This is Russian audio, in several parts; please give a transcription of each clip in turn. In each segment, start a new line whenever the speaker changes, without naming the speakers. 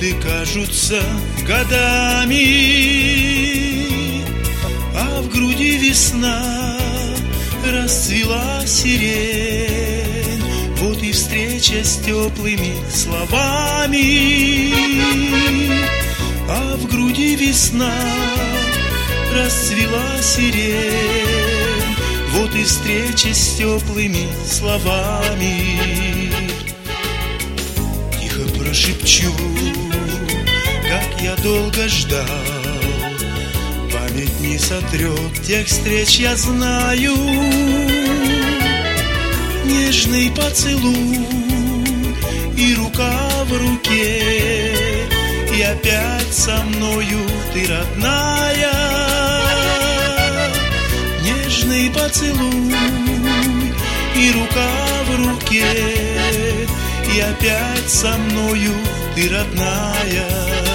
Минуты кажутся годами, а в груди весна, расцвела сирень. Вот и встреча с теплыми словами, а в груди весна, расцвела сирень. Вот и встреча с теплыми словами. Тихо прошепчу, как я долго ждал, память не сотрет тех встреч, я знаю. Нежный поцелуй и рука в руке, и опять со мною ты, родная. Нежный поцелуй и рука в руке, и опять со мною ты, родная.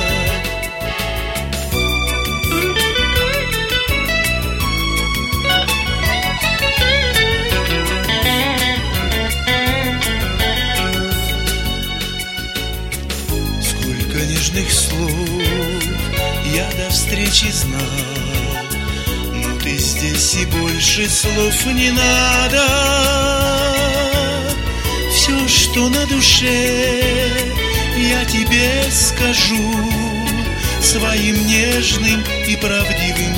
Сколько нежных слов я до встречи знал, но ты здесь и больше слов не надо. Все, что на душе, я тебе скажу своим нежным и правдивым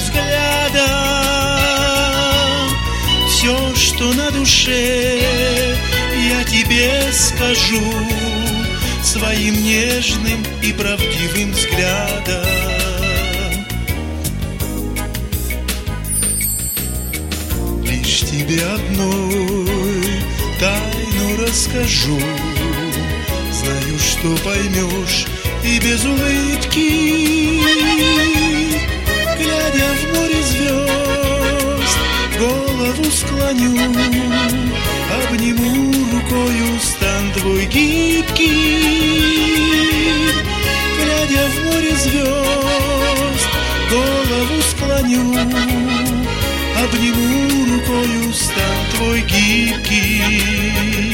взглядом. Все, что на душе, я тебе скажу своим нежным и правдивым взглядом. Лишь тебе одной тайну расскажу, знаю, что поймешь и без улыбки. Глядя в море звезд, голову склоню, обниму рукою стан твой гибкий. Глядя в море звезд, голову склоню, обниму рукою стан твой гибкий.